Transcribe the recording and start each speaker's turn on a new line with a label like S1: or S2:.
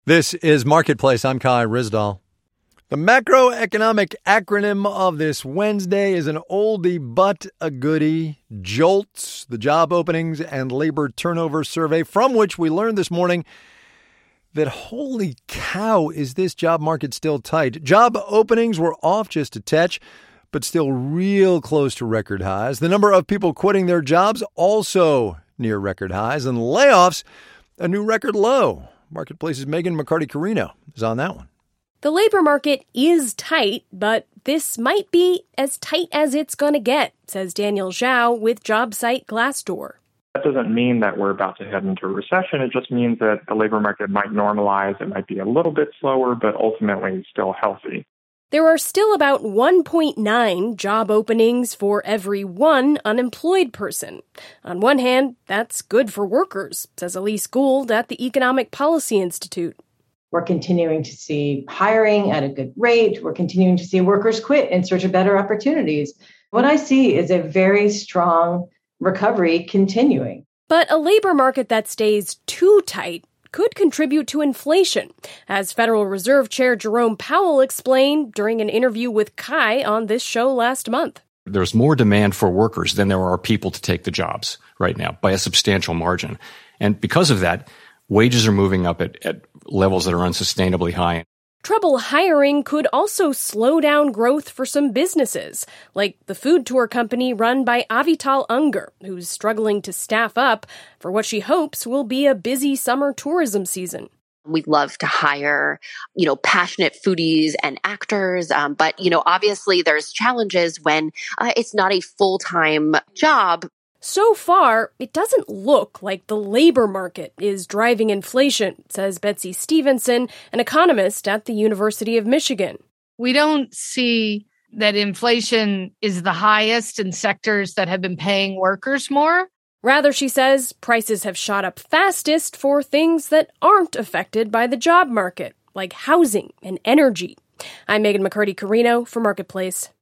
S1: This is Marketplace. I'm Kai Ryssdal. The macroeconomic acronym of this Wednesday is an oldie but a goodie. JOLTS, the Job Openings and Labor Turnover Survey, from which we learned this morning that, holy cow, is this job market still tight. Job openings were off just a touch, but still real close to record highs. The number of people quitting their jobs also near record highs, and layoffs a new record low. Marketplace's Megan McCarty-Carino is on that one.
S2: The labor market is tight, but this might be as tight as it's going to get, says Daniel Zhao with job site Glassdoor.
S3: That doesn't mean that we're about to head into a recession. It just means that the labor market might normalize. It might be a little bit slower, but ultimately still healthy.
S2: There are still about 1.9 job openings for every one unemployed person. On one hand, that's good for workers, says Elise Gould at the Economic Policy Institute.
S4: We're continuing to see hiring at a good rate. We're continuing to see workers quit in search of better opportunities. What I see is a very strong recovery continuing.
S2: But a labor market that stays too tight could contribute to inflation, as Federal Reserve Chair Jerome Powell explained during an interview with Kai on this show last month.
S5: There's more demand for workers than there are people to take the jobs right now by a substantial margin. And because of that, wages are moving up at levels that are unsustainably high.
S2: Trouble hiring could also slow down growth for some businesses, like the food tour company run by Avital Unger, who's struggling to staff up for what she hopes will be a busy summer tourism season.
S6: We love to hire, passionate foodies and actors. But, obviously there's challenges when it's not a full-time job.
S2: So far, it doesn't look like the labor market is driving inflation, says Betsy Stevenson, an economist at the University of Michigan.
S7: We don't see that inflation is the highest in sectors that have been paying workers more.
S2: Rather, she says, prices have shot up fastest for things that aren't affected by the job market, like housing and energy. I'm Megan McCarty-Carino for Marketplace.